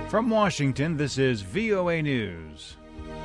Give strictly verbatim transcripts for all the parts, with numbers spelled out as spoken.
From Washington, this is V O A News.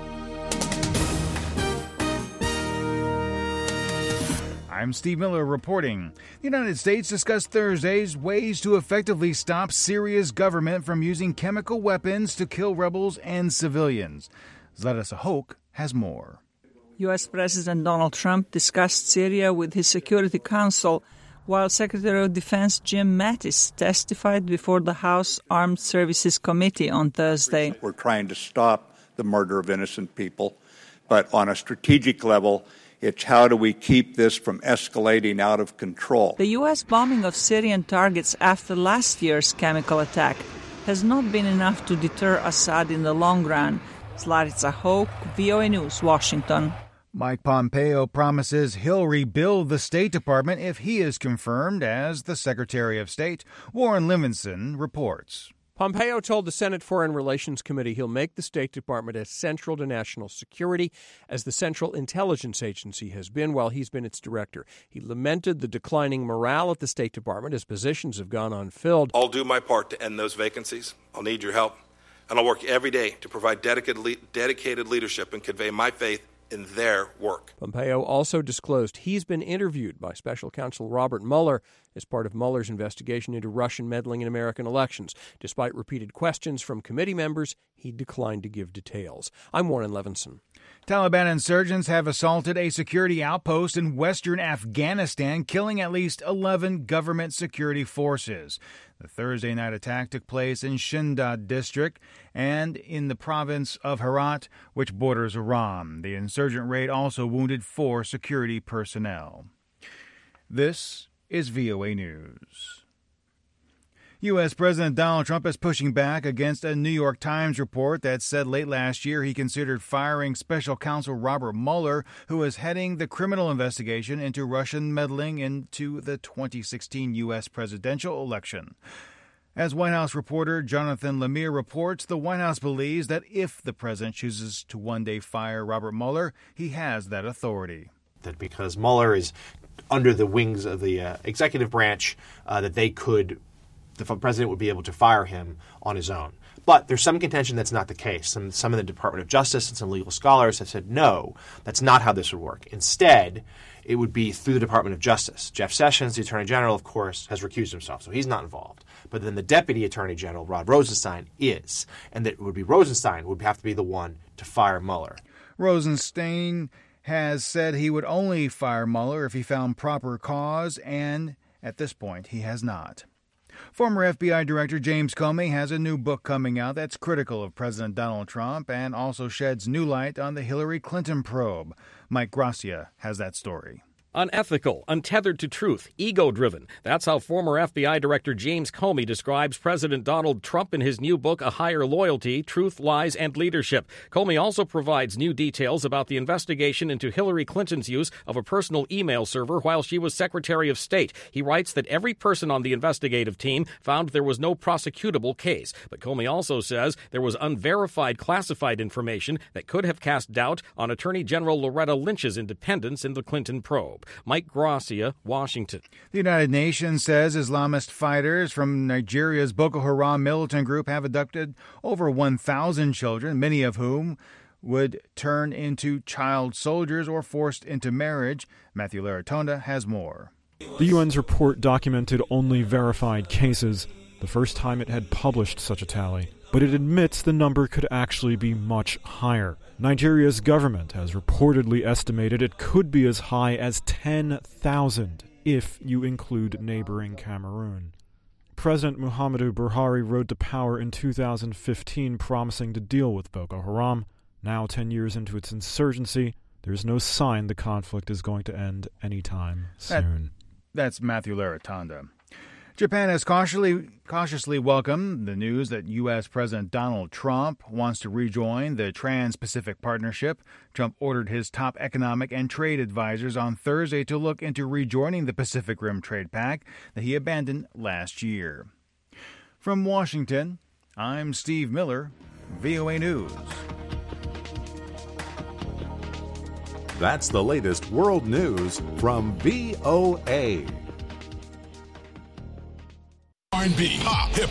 I'm Steve Miller reporting. The United States discussed Thursday's ways to effectively stop Syria's government from using chemical weapons to kill rebels and civilians. Zlata Sahok has more. U S. President Donald Trump discussed Syria with his Security Council, while Secretary of Defense Jim Mattis testified before the House Armed Services Committee on Thursday. We're trying to stop the murder of innocent people, but on a strategic level, it's how do we keep this from escalating out of control. The U S bombing of Syrian targets after last year's chemical attack has not been enough to deter Assad in the long run. Zlata Sahok, V O A News, Washington. Mike Pompeo promises he'll rebuild the State Department if he is confirmed as the Secretary of State. Warren Livingston reports. Pompeo told the Senate Foreign Relations Committee he'll make the State Department as central to national security as the Central Intelligence Agency has been while he's been its director. He lamented the declining morale at the State Department as positions have gone unfilled. I'll do my part to end those vacancies. I'll need your help. And I'll work every day to provide dedicated, dedicated leadership and convey my faith in their work. Pompeo also disclosed he's been interviewed by Special Counsel Robert Mueller as part of Mueller's investigation into Russian meddling in American elections. Despite repeated questions from committee members, he declined to give details. I'm Warren Levinson. Taliban insurgents have assaulted a security outpost in western Afghanistan, killing at least eleven government security forces. The Thursday night attack took place in Shindad district and in the province of Herat, which borders Iran. The insurgent raid also wounded four security personnel. This is V O A News. U S. President Donald Trump is pushing back against a New York Times report that said late last year he considered firing Special Counsel Robert Mueller, who is heading the criminal investigation into Russian meddling into the twenty sixteen U S presidential election. As White House reporter Jonathan Lemire reports, the White House believes that if the president chooses to one day fire Robert Mueller, he has that authority. That because Mueller is under the wings of the uh, executive branch, uh, that they could the president would be able to fire him on his own. But there's some contention that's not the case. Some, some of the Department of Justice and some legal scholars have said, no, that's not how this would work. Instead, it would be through the Department of Justice. Jeff Sessions, the Attorney General, of course, has recused himself, so he's not involved. But then the Deputy Attorney General, Rod Rosenstein, is. And that it would be Rosenstein would have to be the one to fire Mueller. Rosenstein has said he would only fire Mueller if he found proper cause, and at this point, he has not. Former F B I Director James Comey has a new book coming out that's critical of President Donald Trump and also sheds new light on the Hillary Clinton probe. Mike Gracia has that story. Unethical, untethered to truth, ego-driven. That's how former F B I Director James Comey describes President Donald Trump in his new book, A Higher Loyalty, Truth, Lies, and Leadership. Comey also provides new details about the investigation into Hillary Clinton's use of a personal email server while she was Secretary of State. He writes that every person on the investigative team found there was no prosecutable case. But Comey also says there was unverified classified information that could have cast doubt on Attorney General Loretta Lynch's independence in the Clinton probe. Mike Gracia, Washington. The United Nations says Islamist fighters from Nigeria's Boko Haram militant group have abducted over one thousand children, many of whom would turn into child soldiers or forced into marriage. Matthew Laratonda has more. The U N's report documented only verified cases, the first time it had published such a tally. But it admits the number could actually be much higher. Nigeria's government has reportedly estimated it could be as high as ten thousand if you include neighboring Cameroon. President Muhammadu Buhari rode to power in two thousand fifteen promising to deal with Boko Haram. Now, ten years into its insurgency, there's no sign the conflict is going to end anytime soon. That, that's Matthew Laratonda. Japan has cautiously, cautiously welcomed the news that U S. President Donald Trump wants to rejoin the Trans-Pacific Partnership. Trump ordered his top economic and trade advisors on Thursday to look into rejoining the Pacific Rim Trade Pact that he abandoned last year. From Washington, I'm Steve Miller, V O A News. That's the latest world news from V O A. R and B, pop, hip